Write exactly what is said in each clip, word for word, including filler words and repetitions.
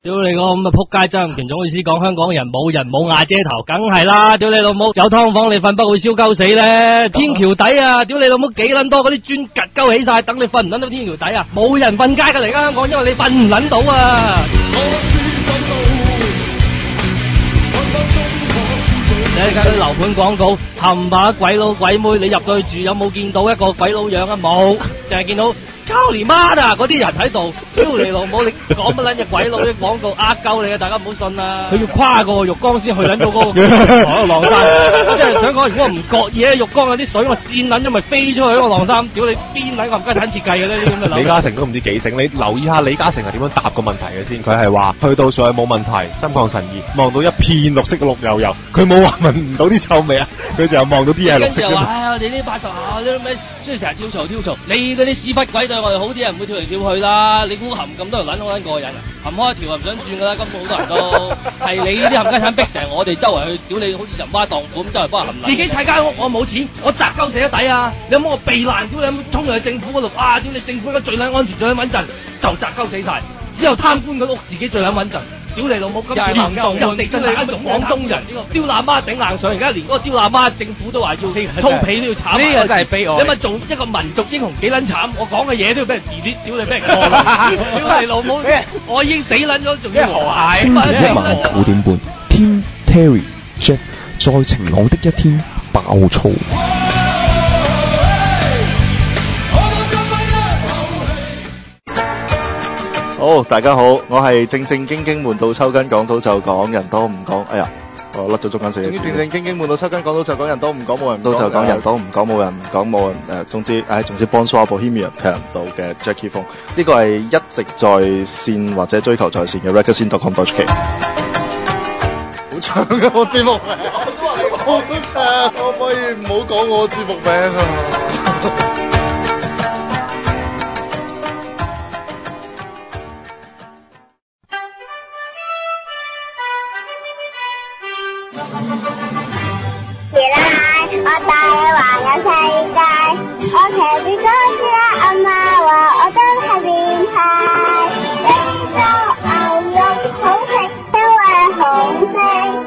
屌你個咁嘅仆街曾蔭權總好意思講香港人冇人冇瓦遮頭，梗係啦！屌你老母有劏房你瞓不會燒鳩死咧，天橋底啊！屌你老母幾撚多嗰啲磚趌鳩起晒，等你瞓唔撚到天橋底啊！冇人瞓街㗎嚟，而家香港，因為你瞓唔撚到啊！你睇啲樓盤廣告，冚唪唥鬼佬鬼妹，你入到去住有冇見到一個鬼佬樣啊？冇，淨係見到操你媽啊！嗰啲人喺度，屌你老母！你講乜撚嘢鬼佬啲廣告呃鳩你啊！大家唔好信啊！佢要跨過浴缸先去撚到嗰個浪山。我真係想講，如果我唔覺意咧，浴缸有啲水，我跣撚咗咪飛出去嗰個浪山。屌你邊撚個唔家產設計嘅呢啲咁嘅樓？ 李嘉誠都唔知幾醒，你留意下李嘉誠係點樣答個問題嘅先。佢係話去到上去冇問題，心曠神怡，望到一片綠色綠油油。佢冇話聞唔到啲臭味啊，佢就係望到啲嘢綠色。跟住話唉，我哋呢班頭啊，啲咩中意成日跳槽跳槽，你嗰啲屎忽鬼對我哋好啲人唔會跳嚟跳去啦。你估含咁多條撚好撚過癮啊？含開一條啊唔想轉噶啦，根本好多人都係你呢啲冚家產逼成我哋周圍去屌你，好似入花蕩婦咁周圍幫人冚。自己砌間屋我冇錢，我砸鳩死得抵啊！你有冇我避難？屌你有冇衝入去政府嗰度啊？屌你政府而家最撚安全最撚穩陣，就砸鳩死晒。之後貪官嗰屋自己最撚穩陣。屌你老母！今次行動人哋真係一種廣東人，刁喇媽頂硬上，而家連嗰個刁喇媽政府都話要粗皮都要炒埋。呢個真係悲哀。因為做一個民族英雄幾撚慘，我講嘅嘢都要俾人 delete，屌你俾人過。屌你老母！我已經死撚咗，仲要和諧。 星期一晚九點半 ，Tim Terry Jeff 在晴朗的一天爆粗。 好，大家好，我係正正經經悶到抽筋，講到就講，人多唔講。哎呀，我甩咗中間四個字。正正經經悶到抽筋，講到就講，人多唔講，冇人唔到就講，人多唔講，冇人唔講，冇人誒、呃，總之，唉、哎，總之 Bonsoir Bohemian 頻道嘅 Jackie 風，呢個係一直在線或者追求在線嘅 record scene dot com dot h k。好長啊，我節目名，好長，可唔可以唔好講我節目名啊？ 我帶你環遊世界，我騎住公主啦，阿媽話我真係變態。非洲牛肉好食，因為紅色。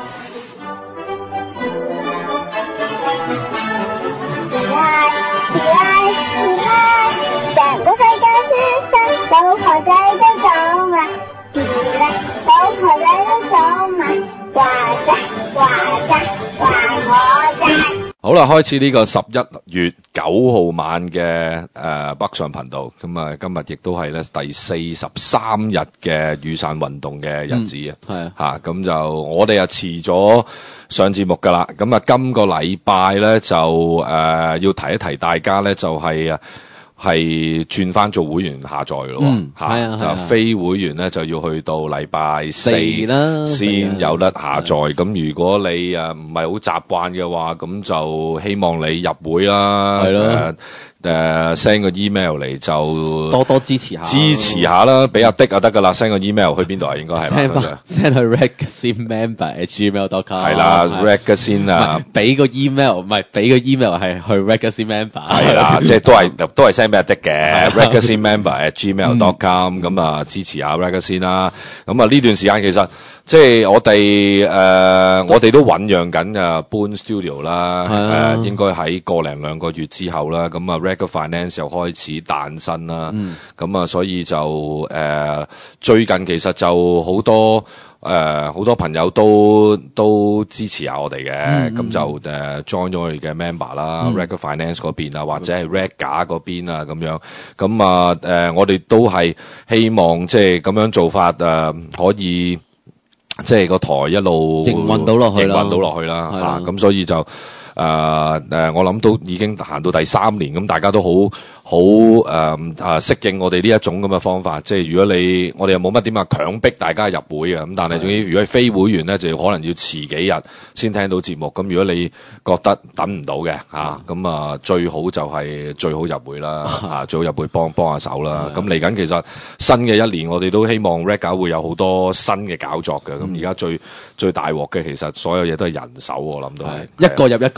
而家而家而家，成個世界舒適，老婆仔都走埋，而家老婆仔都走埋，話啫話啫話我啫。 好啦，開始呢個十一月九號晚嘅誒、呃、北上頻道，咁啊今日亦都係咧第四十三日嘅雨傘運動嘅日子、嗯、啊，係啊，嚇咁就我哋啊遲咗上節目噶啦，咁啊今個禮拜咧就誒、呃、要提一提大家咧就係啊。係轉翻做會員下載咯，嗯，嚇、啊，就非會員咧就要去到禮拜四啦先有得下載。咁如果你啊唔係好習慣嘅話，咁就希望你入會啦，係咯。誒 send 個 email 嚟就多多支持下， 支持下啦，俾阿的就得噶啦。send 個 email 去邊度啊？應該係 send send 去 regazine member at gmail dot com 係啦 regazine 啊， 俾個 email 唔係俾個 email 係去 regazine member 係啦，即係都係都係 send 俾阿的嘅 regazine member at gmail dot com 咁啊支持下 regazine 啦。咁啊呢段時間其實即係我哋誒、呃、我哋都醞釀緊啊搬 studio 啦，誒、呃、應該喺個零兩個月之後啦，咁啊 Rega Finance 又開始誕生啦，咁、嗯、啊所以就誒、呃、最近其實就好多誒好、呃、多朋友都都支持下我哋嘅，咁、嗯、就誒、呃、join 咗我哋嘅 member 啦、嗯、Rega Finance 嗰邊啊，或者係 Rega 嗰邊啊咁樣，咁啊誒、呃、我哋都係希望即係咁樣做法誒、呃、可以。即係個台一路營運到落去啦， 營運到落去啦嚇，咁、啊、所以就誒誒、呃呃，我諗都已經行到第三年，咁大家都好好誒誒適應我哋呢一種咁嘅方法。即係如果你我哋又冇乜點啊強迫大家入會嘅，咁但係總之如果係非會員咧，就可能要遲幾日先聽到節目。咁如果你覺得等唔到嘅嚇，咁啊最好就係最好入會啦嚇，最好入會幫幫下手啦。咁嚟緊其實新嘅一年，我哋都希望 Rega 會有好多新嘅搞作嘅。咁而家最最大鑊嘅其實所有嘢都係人手，我諗都係、 嗯、一個入一個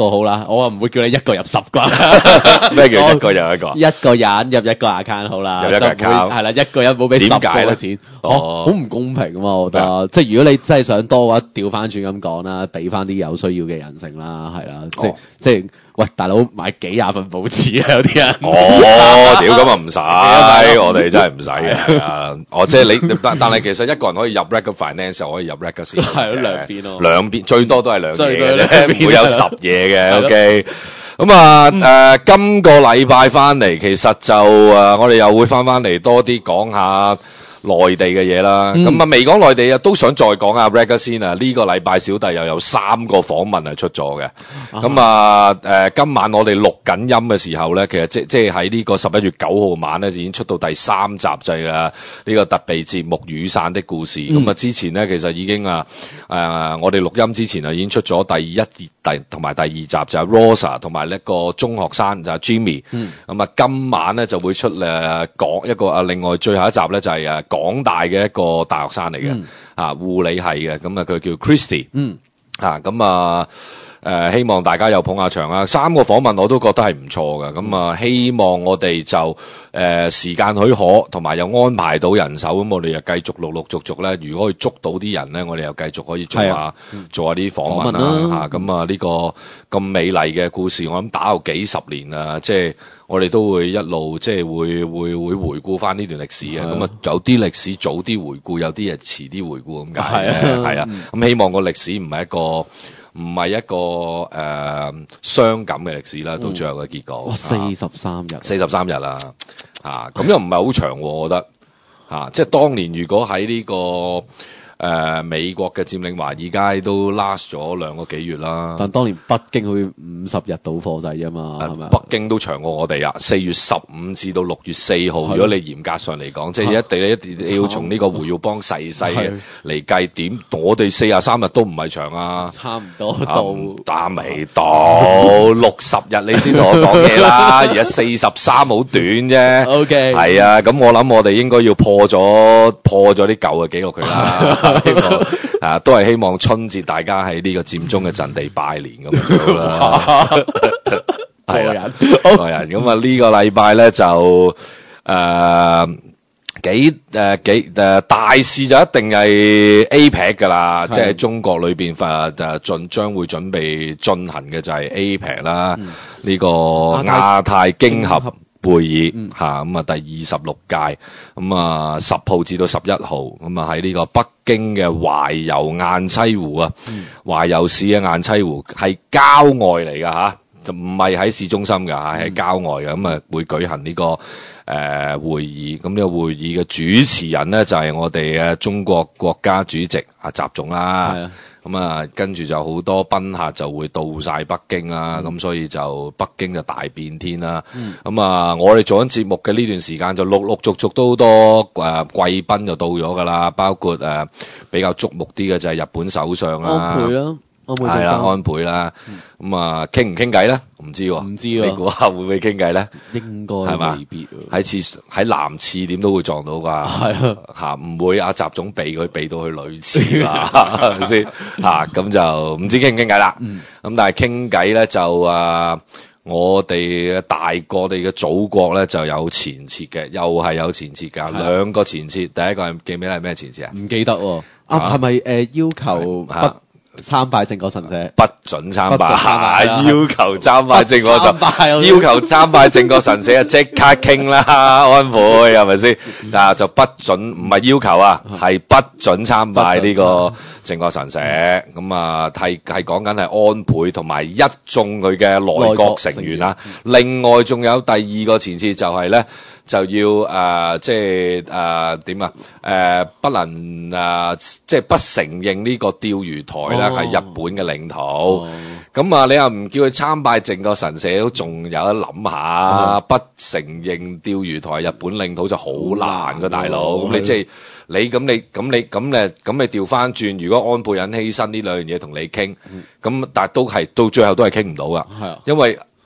都好啦，我唔會叫你一個入十個。 咩叫一個入一個？ 一個人入一個 account 好啦， 入一個 account 係啦，一個人冇俾十個點解呢嘅錢， 哦好唔公平啊嘛！我覺得，即係如果你真係想多嘅話，調翻轉咁講啦，俾翻啲有需要嘅人性啦，係啦，即係哦即係喂，大佬買幾廿份報紙啊，有啲人。 哦，屌咁啊唔使，我哋真係唔使嘅。啊哦，即係你，但但係其實一個人可以入 Record Finance，又可以入 Record 先。 係咯兩邊咯兩邊最多都係兩嘢最多嘅啫， 兩邊唔會有十嘢嘅。 係咯 OK。咁啊，誒，今個禮拜翻嚟，其實就誒，我哋又會翻翻嚟多啲講下內地嘅嘢啦。咁啊、 嗯， 未講內地啊，都想再講下 Ragga 先啊。呢個禮拜小弟又有三個訪問係出咗嘅。咁啊，誒，今晚我哋錄緊音嘅時候咧，其實即即係喺呢個十一月九號晚咧，已經出到第三集就係啊呢個特備節目《雨傘的故事》。咁啊、嗯，之前咧其實已經啊誒、呃，我哋錄音之前啊已經出咗第一第同埋第二集就係 Rosa 同埋呢個中學生就係 Jimmy。嗯。咁啊，今晚咧就會出誒講一個啊，另外最後一集咧就係誒。港大嘅一個大學生嚟嘅，啊護理系嘅，咁啊佢叫 Christy，嗯，啊咁啊誒希望大家有捧下場啊，三個訪問我都覺得係唔錯嘅，咁啊希望我哋就誒、呃、時間許可，同埋又安排到人手，咁我哋又繼續陸陸續續咧，如果可以捉到啲人咧，我哋又繼續可以做下、啊嗯、做下啲訪問啦，嚇咁啊呢個咁美麗嘅故事，我諗打後幾十年啊，即係。我哋都會一路即係會會會回顧翻呢段歷史嘅，咁啊有啲歷史早啲回顧，有啲係遲啲回顧咁解嘅，係啊，咁希望個歷史唔係一個唔係一個誒、呃、傷感嘅歷史啦，到最後嘅結果。哇！ 四十三日， 四十三日啦，啊咁又唔係好長喎，我覺得啊，即係當年如果喺呢、這個。誒、呃、美國嘅佔領華爾街都 last 咗兩個幾月啦， 但當年北京好似五十日到貨制啊嘛，係咪、呃？ 北京都長過我哋啊，四月十五至到六月四號，如果你嚴格上嚟講，即係一定一定要從呢個胡耀邦逝世嚟計點，我哋四十三日都唔係長啊， 差唔多到， 但未到六十日你先同我講嘢啦，而家四十三好短啫 ，OK， 係啊，咁我諗我哋應該要破咗破咗啲舊嘅紀錄佢啦。希望啊，都係希望春節大家喺呢個佔中嘅陣地拜年咁樣啦。係啦，個人咁啊，呢個禮拜咧就誒、呃、幾誒、呃、幾誒、呃、大事就一定係 A P E C 噶啦，即係中國裏邊誒誒進將會準備進行嘅就係 A P E C 啦，呢、嗯、個亞太經合會議嚇，咁啊第二十六屆，咁啊十號至到十一號，咁啊喺呢個北京嘅懷柔雁棲湖啊，懷柔市嘅雁棲湖係郊外嚟㗎嚇，就唔係喺市中心㗎嚇，係郊外嘅，咁啊會舉行呢、這個誒、呃、會議，咁呢個會議嘅主持人咧就係、是、我哋嘅中國國家主席啊習總啦。咁啊，跟住就好多賓客就會到晒北京啦，咁、嗯、所以就北京就大變天啦。咁、嗯、啊，我哋做緊節目嘅呢段時間就陸陸續續都好多誒、呃、貴賓就到咗噶啦，包括誒、呃、比較矚目啲嘅就係日本首相啦， 安倍啦，安倍係啦，安倍啦。咁、嗯、啊，傾唔傾偈咧？唔知喎， 唔知喎， 你估下會唔會傾偈咧？ 應該係嘛？ 未必喺廁喺男廁點都會撞到㗎，係嚇唔會阿習總避佢避到去女廁啦，係咪先嚇？咁就唔知傾唔傾偈啦。咁、嗯、但係傾偈咧就啊，我哋嘅大國，我哋嘅祖國咧就有前設嘅，又係有前設㗎，兩個前設。第一個係記唔記得係咩前設啊？ 唔記得喎。啊，係咪誒要求不參拜靖國神社， 不准參拜， 拜要求參拜靖國神，要求參拜靖國神社啊！即刻傾啦，安倍係咪先？嗱就不准，唔係要求啊，係不准參拜呢個靖國神社。咁啊，係係講緊係安倍同埋一眾佢嘅內閣成員啦。另外仲有第二個前設就係咧。就要誒、呃，即係誒點啊？誒、呃、不能誒、呃，即係不承認呢個釣魚台咧係、哦、日本嘅領土。咁啊、哦，你又唔叫佢參拜靖國神社，都仲有得諗下。哦、不承認釣魚台日本領土就好難㗎，大佬。咁、哦、你即係你咁你咁你咁咧咁你調翻轉，如果安倍人犧牲呢兩樣嘢同你傾，咁、嗯、但係都係到最後都係傾唔到㗎。係啊，因為。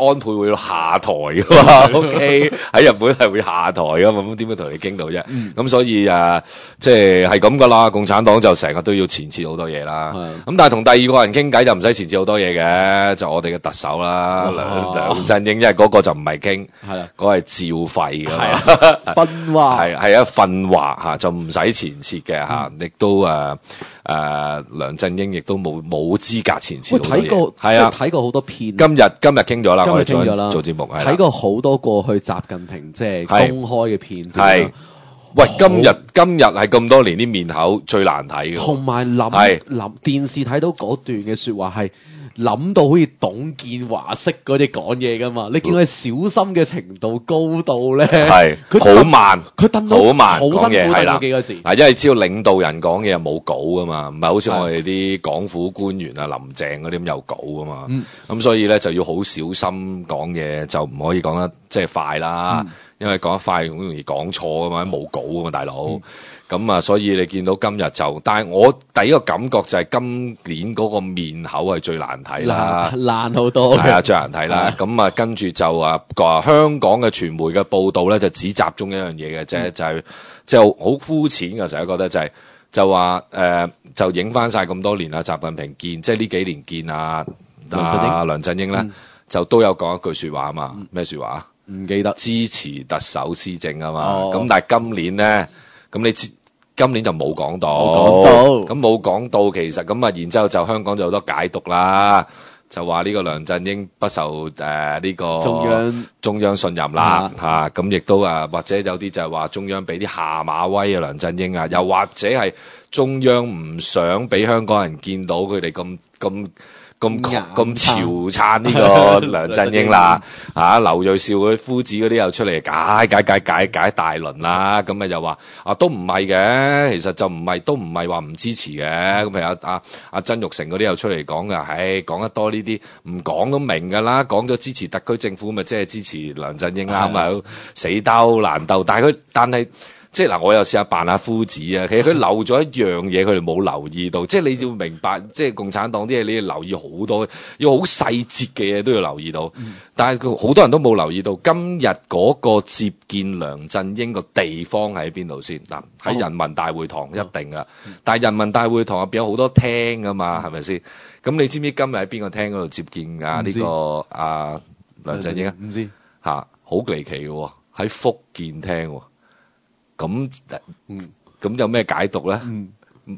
安倍會下台噶嘛？OK， 喺日本係會下台噶嘛？咁點樣同你傾到啫？咁、嗯、所以誒，即係係咁噶啦。共產黨就成日都要前設好多嘢啦。咁但係同第二個人傾偈就唔使前設好多嘢嘅，就我哋嘅特首啦，梁梁振英，因為嗰個就唔係傾，嗰個係照肺噶嘛， 訓話係係啊訓話嚇，就唔使前設嘅嚇，亦、嗯、都誒。Uh, 誒、呃、梁振英亦都冇冇資格前設好多嘢， 睇過係啊，睇過好多片。 今日今日傾咗啦，我哋做做節目， 睇過好多過去習近平即係公開嘅片段。 係，喂，今日今日係咁多年啲面口最難睇嘅， 同埋諗諗電視睇到嗰段嘅説話係。諗到好似董建華式嗰啲講嘢噶嘛？你見佢小心嘅程度高到咧， 係佢好慢，佢登到好慢好辛苦係啦幾個字。 啊，因為只要領導人講嘢冇稿噶嘛，唔係好似我哋啲港府官員啊、林鄭嗰啲咁有稿噶嘛。咁、嗯、所以咧就要好小心講嘢，就唔可以講得即係快啦。嗯、因為講得快好容易講錯噶嘛，冇稿噶嘛，大佬。嗯咁啊，所以你見到今日就，但係我第一個感覺就係今年嗰個面口係最難睇啦， 爛好多， 係啊，最難睇啦。咁啊，跟住就啊，話香港嘅傳媒嘅報導咧，就只集中一樣嘢嘅啫，就係即係好膚淺嘅，成日覺得就係、是、就話誒、呃，就影翻晒咁多年啊，習近平見，即係呢幾年見啊，梁振英，啊、梁振英咧、嗯、就都有講一句説話啊嘛，咩説話啊？ 唔記得支持特首施政啊嘛，咁、哦、但係今年咧。咁你今年就冇講到，咁冇講到，其實咁啊，然之後就香港就好多解讀啦，就話呢個梁振英不受誒呢、呃這個中央中央信任啦嚇，咁亦、啊啊、都啊，或者有啲就係話中央俾啲下馬威啊梁振英啊，又或者係中央唔想俾香港人見到佢哋咁咁。咁咁潮撐呢個梁振英啦，嚇、啊、劉銳紹嗰啲夫子嗰啲又出嚟解解解解解大輪啦，咁啊又話啊都唔係嘅，其實就唔係都唔係話唔支持嘅，咁譬如阿阿阿曾鈺成嗰啲又出嚟講噶，唉講得多呢啲唔講都明㗎啦，講咗支持特區政府咪即係支持梁振英啦，咁啊死鬥難鬥，但係佢但係。即係嗱，我又試下扮下夫子啊！其實佢漏咗一樣嘢，佢哋冇留意到。即係你要明白，即係共產黨啲嘢，你要留意好多，要好細節嘅嘢都要留意到。嗯、但係好多人都冇留意到，今日嗰個接見梁振英個地方喺邊度先？嗱，喺人民大會堂一定㗎。嗯、但係人民大會堂入邊有好多廳㗎嘛，係咪先？咁你知唔知今日喺邊個廳嗰度接見啊？呢、呢個阿、啊、梁振英啊？ 唔知嚇，好離奇嘅喎，喺福建廳喎。咁，嗯，咁有咩解讀咧？嗯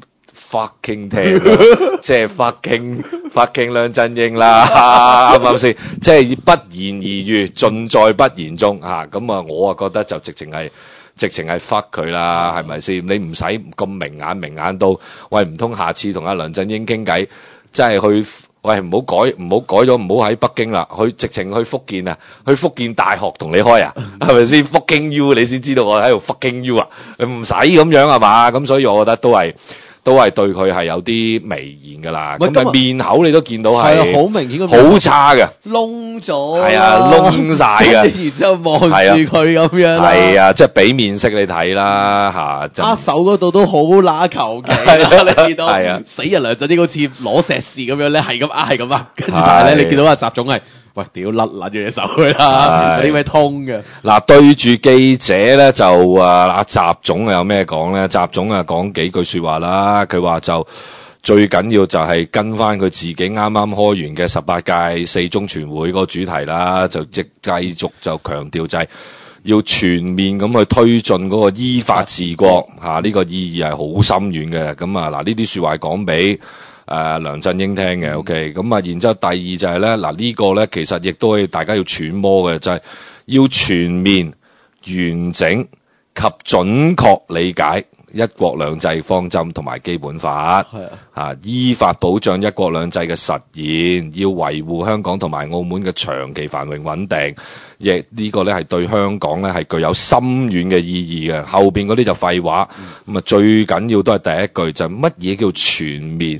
，fucking 聽，即係 fucking fucking 梁振英啦，啱唔啱先？即係不言而喻，盡在不言中嚇。咁啊，我啊覺得就直情係，直情係 fuck 佢啦，係咪先？你唔使咁明眼明眼到，喂，唔通下次同阿梁振英傾偈，即係去？喂，唔好改，唔好改咗，唔好喺北京啦，去直情去福建啊，去福建大學同你開啊，係咪先？fucking you，你先知道我喺度 fucking you 啊，唔使咁樣係嘛？咁所以我覺得都係。都係對佢係有啲微言㗎啦，咁啊面口你都見到係好明顯嘅， 好差嘅， 窿咗， 係啊，窿晒嘅， 然之後望住佢咁樣， 係啊，即係俾面色你睇啦嚇， 握手嗰度都好乸求其，你見到係啊，死人梁振英好似攞石屎咁樣咧，係咁握係咁啊，跟住但係咧你見到阿習總係。喂，屌甩甩住隻手佢啦，呢位通嘅。嗱， 對住記者咧就啊，阿習總有咩講咧？習總啊講幾句説話啦。佢話就最緊要就係跟翻佢自己啱啱開完嘅十八屆四中全會個主題啦，就即繼續就強調就係要全面咁去推進嗰個依法治國嚇，呢、啊呢個意義係好深遠嘅。咁啊嗱，呢啲説話講俾。誒、呃、梁振英聽嘅 ，OK，咁啊，然之後第二就係咧，嗱、這個、呢個咧其實亦都係大家要揣摩嘅，就係、是、要全面、完整及準確理解一國兩制方針同埋基本法，係啊，啊，依法保障一國兩制嘅實現，要維護香港同埋澳門嘅長期繁榮穩定，亦呢個咧係對香港咧係具有深遠嘅意義嘅。後邊嗰啲就廢話，咁啊、嗯、最緊要都係第一句就係乜嘢叫全面。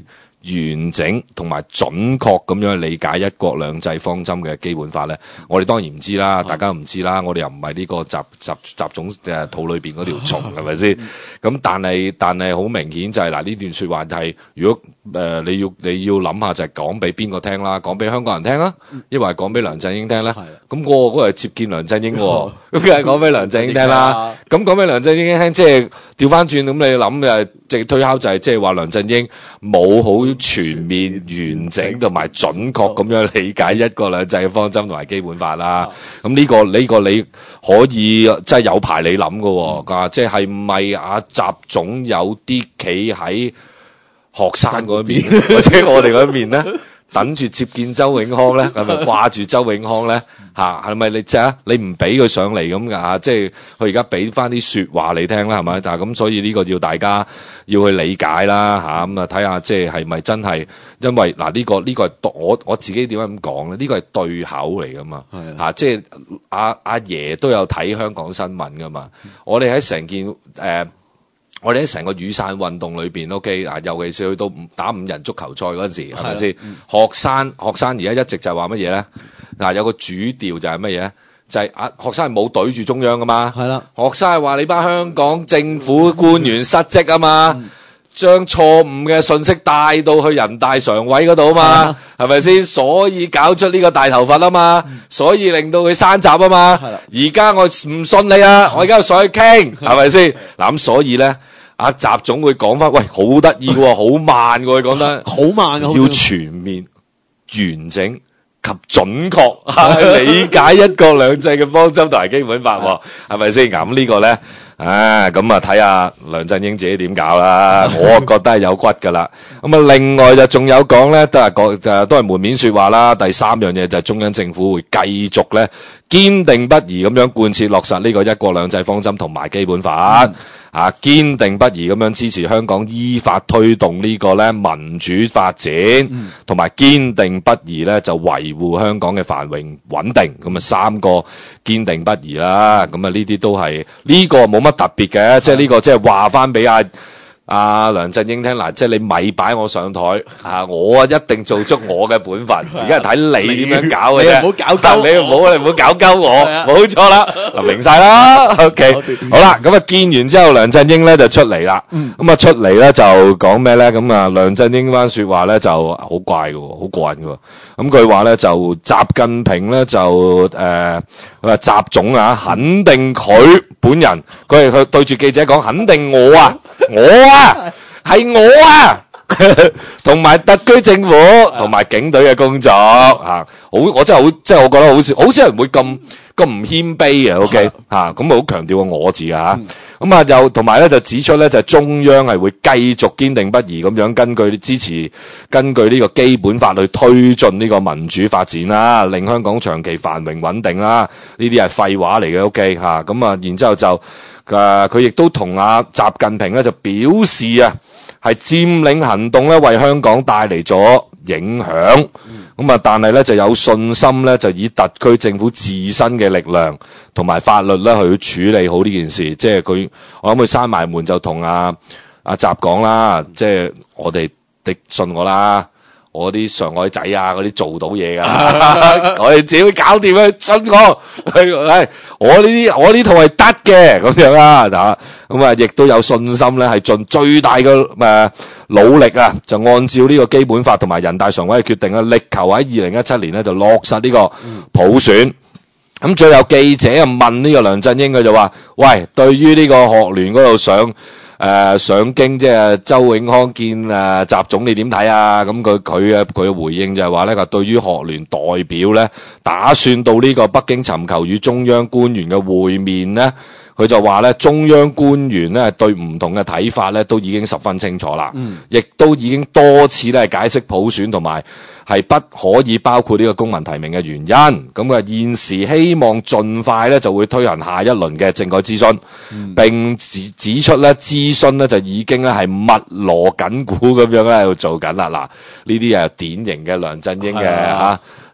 完整同埋準確咁樣理解一國兩制方針嘅基本法咧，我哋當然唔知啦，大家都唔知啦，我哋又唔係呢個習習習總誒肚裏邊嗰條蟲係咪先？咁但係但係好明顯就係嗱呢段説話就係、是、如果誒、呃、你要你要諗下就係講俾邊個聽啦，講俾香港人聽啦，抑或係講俾梁振英聽咧？咁我嗰個係接見梁振英喎，咁梗係講俾梁振英聽啦。咁講俾梁振英聽，即係調翻轉咁你諗誒，即係推敲就係即係話梁振英冇好全面、完整同埋準確咁樣理解一國兩制嘅方針同埋基本法啦。咁呢、呢個呢、呢個你可以即係有排你諗㗎喎，即係係唔係阿習總有啲企喺學生嗰邊，或者我哋嗰邊咧？等住接見周永康咧，係咪掛住周永康咧？嚇係咪你即係你唔俾佢上嚟咁㗎嚇？即係佢而家俾翻啲説話你聽啦，係咪？但係咁所以呢個要大家要去理解啦嚇，咁啊睇下即係係咪真係因為嗱呢、呢個呢、呢個係我我自己點解咁講咧？呢、呢個係對口嚟㗎嘛嚇、啊，即係阿阿爺都有睇香港新聞㗎嘛。我哋喺成件誒。呃我哋喺成個雨傘運動裏邊 ，OK 啊，尤其是去到打五人足球賽嗰陣時，係咪先？學生學生而家一直就係話乜嘢咧？嗱，有個主調就係乜嘢？就係、是、啊，學生係冇對住中央噶嘛。係啦，學生係話你班香港政府官員失職啊嘛，將錯誤嘅信息帶到去人大常委嗰度啊嘛，係咪先？所以搞出呢個大頭佛啊嘛，所以令到佢山閘啊嘛。而家我唔信你啊，我而家要上去傾，係咪先？嗱咁所以咧。阿習總會講翻，喂，好得意喎，好慢喎，佢講得好慢嘅，要全面、完整及準確理解一國兩制嘅方針同埋基本法，係咪先？咁呢個咧，啊，咁啊睇下梁振英自己點搞啦，我覺得係有骨㗎啦。咁啊，另外就仲有講咧，都係講誒，都係門面説話啦。第三樣嘢就係中央政府會繼續咧堅定不移咁樣貫徹落實呢個一國兩制方針同埋基本法。嗯啊，堅定不移咁樣支持香港依法推動呢個咧民主發展，同埋堅定不移咧就維護香港嘅繁榮穩定，咁啊三個堅定不移啦。咁啊呢啲都係呢個冇乜特別嘅，即係呢個即係話翻俾阿阿梁振英聽嗱，即係你咪擺我上台啊，我啊一定做足我嘅本分，而家係睇你點樣搞嘅啫，你唔好搞鳩，你唔好你唔好搞鳩我，冇錯啦，嗱明晒啦 ，OK， 好啦，咁啊見完之後，梁振英咧就出嚟啦，咁啊出嚟咧就講咩咧？咁啊梁振英番説話咧就好怪嘅，好過癮嘅，咁佢話咧就習近平咧就誒，佢話習總啊肯定佢本人，佢係佢對住記者講肯定我啊，我啊。啊，係我啊，同埋特區政府同埋警隊嘅工作啊，好，我真係好，即係我覺得好少，好少人會咁咁唔謙卑嘅 ，OK 嚇，咁啊好強調個我字啊，咁啊又同埋咧就指出咧就中央係會繼續堅定不移咁樣根據支持，根據呢個基本法去推進呢個民主發展啦，令香港長期繁榮穩定啦，呢啲係廢話嚟嘅 ，OK 嚇，咁啊然之後就。誒佢亦都同阿習近平咧就表示啊，係佔領行動咧為香港帶嚟咗影響，咁、嗯、啊但係咧就有信心咧就以特區政府自身嘅力量同埋法律咧去處理好呢件事，即係佢我諗佢閂埋門就同阿阿習講啦，即係我哋的信我啦。我啲上海仔啊，嗰啲做到嘢㗎，我哋自己搞掂佢，信我。係我呢啲，我呢套係得嘅咁樣啦，嚇咁啊，亦都有信心咧，係盡最大嘅誒努力啊，就按照呢個基本法同埋人大常委嘅決定啊，力求喺二零一七年咧就落實呢個普選。咁最後記者啊問呢個梁振英，佢就話：喂，對於呢個學聯嗰度上。誒、呃、上京即係周永康見誒、呃、習總，你點睇啊？咁佢佢嘅佢嘅回應就係話咧，佢對於學聯代表咧，打算到呢個北京尋求與中央官員嘅會面咧，佢就話咧，中央官員咧對唔同嘅睇法咧都已經十分清楚啦，嗯，亦都已經多次咧解釋普選同埋係不可以包括呢個公民提名嘅原因。咁佢現時希望盡快咧就會推行下一輪嘅政改諮詢，嗯，並指指出咧諮詢咧就已經咧係密鑼緊鼓咁樣咧喺度做緊啦。嗱，呢啲係典型嘅梁振英嘅嚇。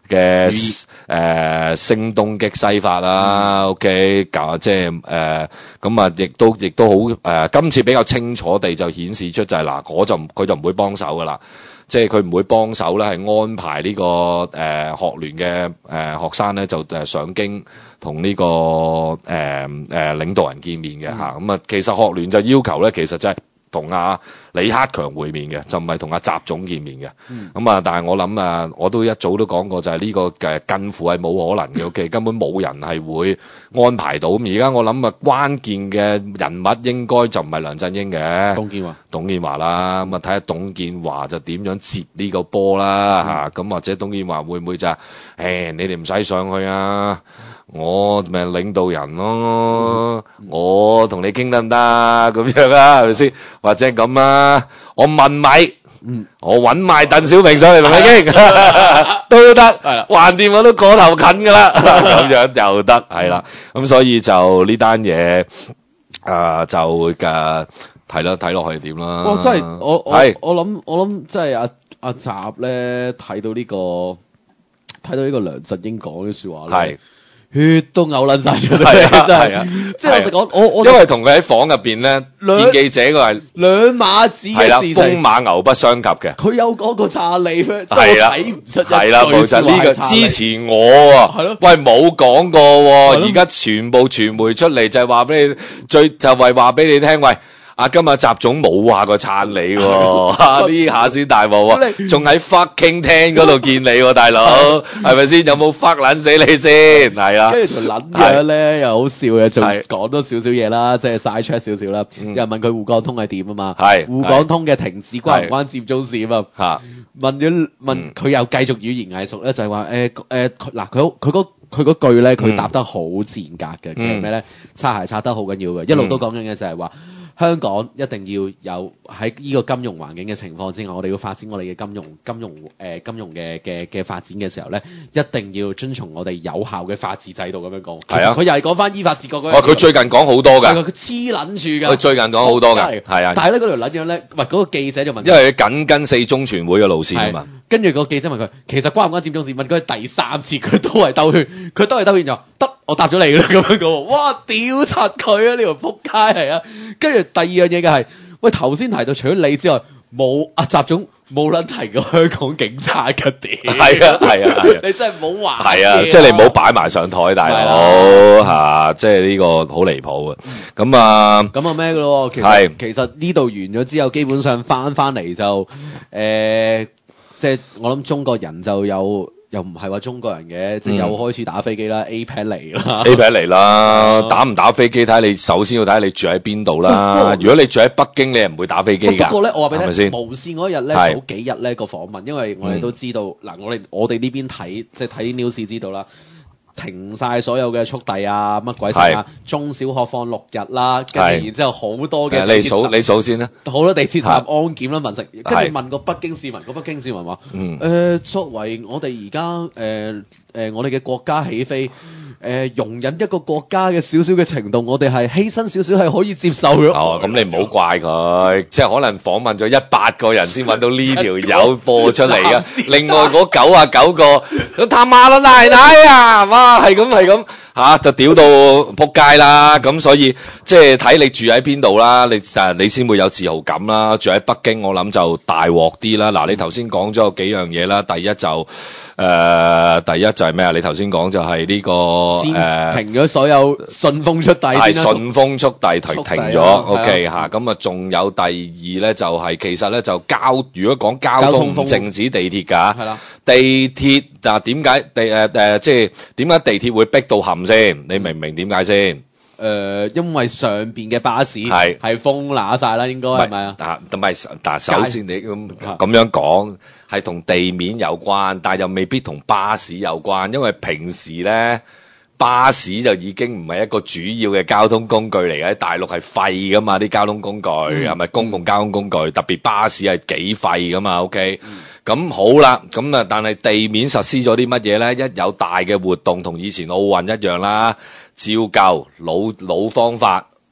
嘅誒聲東擊西法啦、嗯、，OK， 搞即係誒咁啊，亦都亦都好誒、呃，今次比較清楚地就顯示出就係、是、嗱，我就佢就唔會幫手噶啦，即係佢唔會幫手咧，係安排呢、這個誒、呃、學聯嘅誒、呃、學生咧就誒上京同呢、這個誒誒、呃呃、領導人見面嘅嚇，咁、嗯、啊其實學聯就要求咧，其實就係、是。同阿李克強會面嘅，就唔係同阿習總見面嘅。咁、嗯、啊，但係我諗啊，我都一早都講過，就係呢個嘅近乎係冇可能嘅。OK，根本冇人係會安排到。咁而家我諗啊，關鍵嘅人物應該就唔係梁振英嘅， 董建華，董建華啦。咁啊，睇下董建華就點樣接呢個波啦嚇。咁、嗯啊、或者董建華會唔會就係、誒，你哋唔使上去啊？我咪領導人咯，嗯、我同你傾得唔得咁樣啊？係咪先？或者咁啊？我問米，嗯，我揾埋鄧小平上嚟同你傾，都得，係啦，橫掂我都過頭近噶啦，咁樣又得，係啦。咁所以就呢單嘢，啊就嘅睇啦，睇落去點啦。 哇！真係我我我諗我諗，即係阿阿習咧睇到呢個睇到呢個梁振英講嘅説話咧。血都嘔撚晒出嚟，真係，即係老實講，我我因為同佢喺房入邊咧見記者，佢係兩碼子嘅事情， 風馬牛不相及嘅。 佢有嗰個查理咩？ 係啦， 睇唔出一句係啦，冇錯，呢個支持我喎。係咯，喂，冇講過喎，而家全部傳媒出嚟就係話俾你，最就係話俾你聽，喂。啊！今日習總冇話過撐你喎，呢下先大鑊喎，仲喺 fucking 廳嗰度見你喎，大佬，係咪先？有冇 fuck 撚死你先？係啊， 跟住條撚樣咧又好笑嘅，仲講多少少嘢啦，即係 side check 少少啦。有人問佢滬港通係點啊嘛？係滬港通嘅停止關唔關佔中事啊嘛？嚇問咗問佢又繼續語言藝術咧，就係話誒誒嗱佢佢嗰佢嗰句咧，佢答得好賤格嘅，叫咩咧？擦鞋擦得好緊要嘅，一路都講緊嘅就係話。香港一定要有喺呢個金融環境嘅情況之下，我哋要發展我哋嘅金融、金融誒、呃、金融嘅嘅嘅發展嘅時候咧，一定要遵從我哋有效嘅法治制度咁樣講。係啊，佢又係講翻依法治國嗰樣。哦，佢最近講好多㗎。 佢黐撚住㗎。佢最近講好多㗎。係啊。 但係咧嗰條撚樣咧，唔係嗰個記者就問。 因為佢緊跟四中全會嘅路線啊嘛。 跟住個記者問佢，其實關唔關佔中事？問佢第三次，佢都係兜圈，佢都係兜圈就得。我答咗你啦，咁樣講，哇！屌柒佢啊！呢條撲街係啊！跟住第二樣嘢嘅係，喂頭先提到除咗你之外，冇阿習總冇撚提過香港警察嘅點？ 係啊係啊係啊！ 你真係唔好話。 係啊，即係你唔好擺埋上台，大佬嚇，即係呢個好離譜啊！咁啊， 咁啊咩嘅咯？其實其實呢度完咗之後，基本上翻翻嚟就誒，即係我諗中國人就有。又唔係話中國人嘅，即係又開始打飛機啦 ，A P E C 嚟啦 ，A P E C 嚟啦，打唔打飛機睇下你首先要睇下你住喺邊度啦。如果你住喺北京，你係唔會打飛機㗎。 不過咧，我話俾你聽，無線嗰日咧，早幾日咧個訪問，因為我哋都知道嗱、嗯，我哋我哋呢邊睇即係睇 news 知道啦。停晒所有嘅速遞啊，乜鬼事啊？中小學放六日啦，跟住然之後好多嘅， 你數你數先啦。 好多地鐵站安檢啦，問食，跟住問個北京市民，個北京市民話：誒、嗯呃，作為我哋而家誒誒，我哋嘅國家起飛。誒、呃、容忍一個國家嘅少少嘅程度，我哋係犧牲少少係可以接受嘅。 哦，咁你唔好怪佢，即係可能訪問咗一百個人先揾到呢條友播出嚟嘅，另外嗰九啊九個，佢他媽啦奶奶啊，哇，係咁係咁嚇，就屌到撲街啦。咁所以即係睇你住喺邊度啦，你誒你先會有自豪感啦。住喺北京，我諗就大鑊啲啦。嗱，你頭先講咗有幾樣嘢啦，第一就。誒、呃，第一就係咩啊？你頭先講就係呢、這個誒， 停咗所有順豐速遞， 係順豐速遞停停咗。OK 吓，咁啊，仲有第二咧，就係、是、其實咧就交，如果講交通唔淨止地鐵㗎，係啦，地鐵嗱點解地誒誒，即係點解地鐵會逼到冚先？你明唔明點解先？ 誒、呃，因為上邊嘅巴士係係封揦晒啦，應該係咪啊？但唔係，但首先你咁咁樣講係同地面有關，但係又未必同巴士有關，因為平時咧巴士就已經唔係一個主要嘅交通工具嚟嘅，喺大陸係廢噶嘛，啲交通工具係咪、嗯、公共交通工具？嗯、特別巴士係幾廢噶嘛 ？OK，咁、嗯、好啦，咁啊，但係地面實施咗啲乜嘢咧？一有大嘅活動，同以前奧運一樣啦。照舊老老方法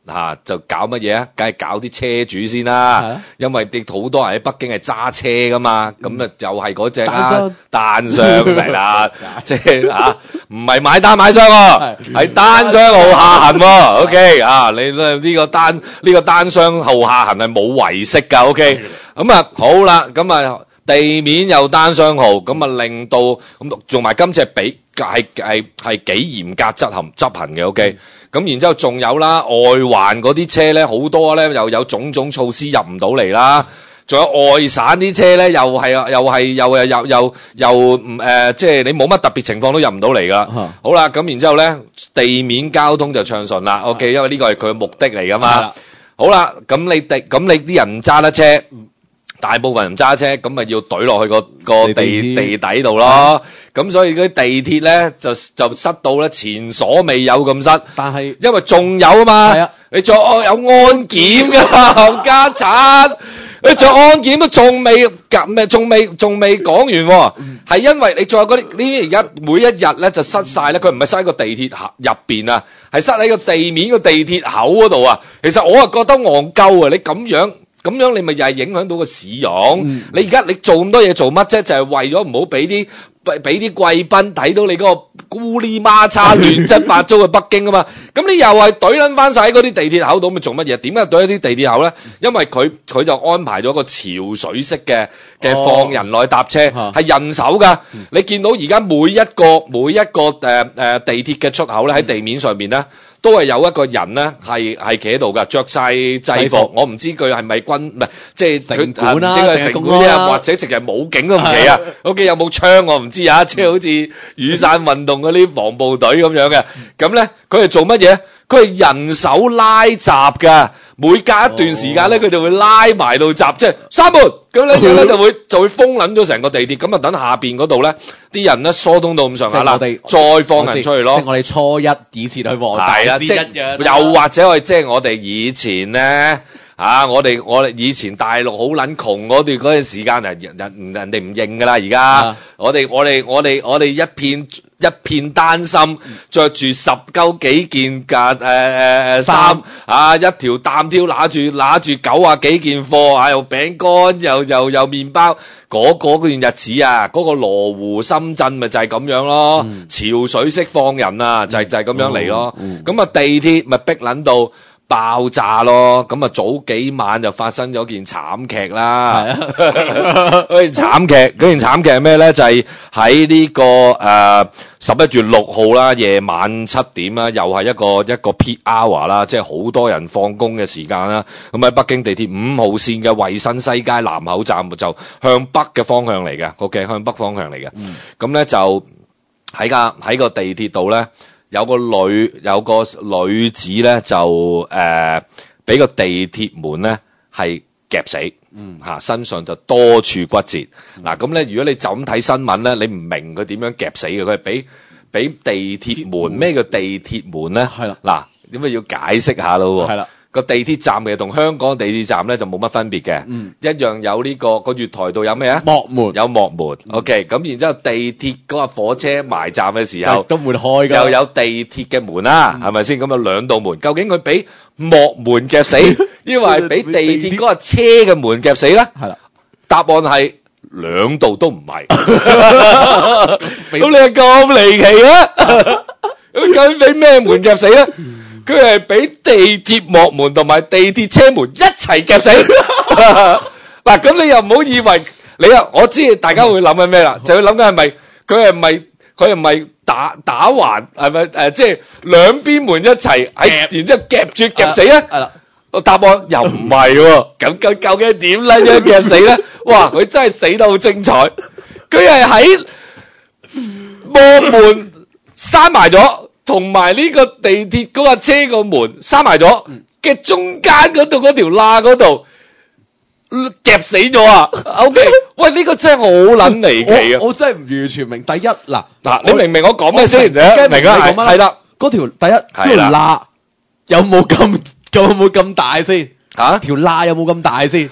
嚇、啊、就搞乜嘢啊？梗係搞啲車主先啦， 係啊因為亦好多人喺北京係揸車噶嘛，咁啊、嗯、又係嗰只單啊雙單雙嚟啦，即係嚇唔係買單買雙喎， 係係單雙號下行喎。OK 啊，你呢呢個單呢、呢個單雙號下行係冇維飾㗎。OK，咁啊好啦，咁啊地面有單雙號，咁啊令到咁仲埋今次係比係係係幾嚴格執行執行嘅。OK。咁然之後仲有啦，外環嗰啲車咧好多咧又有種種措施入唔到嚟啦，仲有外省啲車咧又係又係又係又又又唔誒，即係你冇乜特別情況都入唔到嚟噶。 嗯、 好啦，咁然之後咧地面交通就暢順啦。OK，因為呢個係佢嘅目的嚟噶嘛。 嗯、 好啦，咁你地咁你啲人唔揸得車。大部分人揸車，咁咪要懟落去個個地地底度咯。咁所以嗰啲地鐵咧就就塞到咧前所未有咁塞。 但係因為仲有啊嘛， 係啊， 你仲有安檢㗎，冚家鏟，你仲安檢都仲未夾咩？仲未仲未講完喎，係因為你仲有嗰啲呢啲而家每一日咧就塞晒咧，佢唔係塞喺個地鐵入邊啊，係塞喺個地面個地鐵口嗰度啊。其實我啊覺得戇鳩啊，你咁樣。咁樣你咪又係影響到個市容。嗯、你而家你做咁多嘢做乜啫？就係、是、為咗唔好俾啲俾俾啲貴賓睇到你嗰個咕哩孖叉亂七八糟嘅北京啊嘛。咁你又係懟撚翻晒喺嗰啲地鐵口度，咪做乜嘢？點解懟喺啲地鐵口咧？因為佢佢就安排咗個潮水式嘅嘅放人落去搭車，係、哦、人手㗎。嗯、你見到而家每一個每一個誒誒、呃、地鐵嘅出口咧，喺地面上邊咧。都係有一個人咧，係係企喺度噶，着晒制服。服我唔知佢係咪軍，唔係即係佢唔知佢係城管啊，或者直係武警都唔奇啊。O K 有冇槍我唔知啊，即係好似雨傘運動嗰啲防暴隊咁樣嘅。咁咧佢係做乜嘢？佢係人手拉閘㗎，每隔一段時間咧，佢哋會拉埋到閘，即係閂門咁咧，咧就會就會封撚咗成個地鐵。咁啊，等下邊嗰度咧，啲人咧疏通到咁上下啦，再放人出去咯。 即係我哋初一以前去黃大仙一樣， 又或者我即係我哋以前咧。啊！我哋我哋以前大陸好撚窮嗰段嗰段時間啊，人人人哋唔認噶啦，而家我哋我哋我哋我哋一片一片丹心，着住十鳩幾件嘅誒誒衫啊，一條擔挑揦住揦住九啊幾件貨啊，又餅乾又又又麵包，嗰嗰段日子啊，嗰個羅湖深圳咪就係咁樣咯， 嗯、潮水式放人啊，就係就係咁樣嚟咯，咁啊地鐵咪逼撚到。爆炸咯！咁啊早幾晚就發生咗件慘劇啦。係啊，嗰件慘劇，嗰件慘劇係咩咧？就係喺呢個誒十一月六號啦，夜晚七點啦，又係一個一個 peak hour 啦，即係好多人放工嘅時間啦。咁喺北京地鐵五號線嘅惠新西街南口站就向北嘅方向嚟嘅，OK，向北方向嚟嘅。咁咧、嗯、就喺架喺個地鐵度咧。有個女有個女子咧就誒俾、呃、個地鐵門咧係夾死，嗯嚇、啊、身上就多處骨折。嗱咁咧，如果你就咁睇新聞咧，你唔明佢點樣夾死嘅？佢係俾俾地鐵門咩叫地鐵門咧？係啦，嗱點解要解釋下咯？係啦。個地鐵站其實同香港地鐵站咧就冇乜分別嘅，嗯、一樣有呢、呢個個月台度有咩啊？幕門有幕門、嗯、，OK，咁然之後地鐵嗰個火車埋站嘅時候都會開㗎，又有地鐵嘅門啦，係咪先？咁有兩道門，究竟佢俾幕門夾死，抑或係俾地鐵嗰個車嘅門夾死咧？係啦，答案係兩道都唔係。咁你係咁離奇啊？咁究竟俾咩門夾死咧？佢係俾地鐵幕門同埋地鐵車門一齊夾死。嗱，咁你又唔好以為你啊，我知大家會諗緊咩啦，就會諗緊係咪佢係咪佢係咪打打橫係咪誒？即係兩邊門一齊喺，然之後夾住夾死咧？係啦，個答案又唔係喎。咁究究竟點撚樣夾死咧？哇！佢真係死得好精彩。佢係喺幕門閂埋咗。同埋呢個地鐵嗰架車個門閂埋咗嘅中間嗰度嗰條罅嗰度夾死咗啊 ！OK， 喂呢、呢個真係好撚離奇啊！ 我，我真係唔完全明。第一嗱嗱， 你明唔明我講咩先？明啊，係啦， 嗰條第一條罅有冇咁有冇咁大先？嚇、啊、條罅有冇咁大先？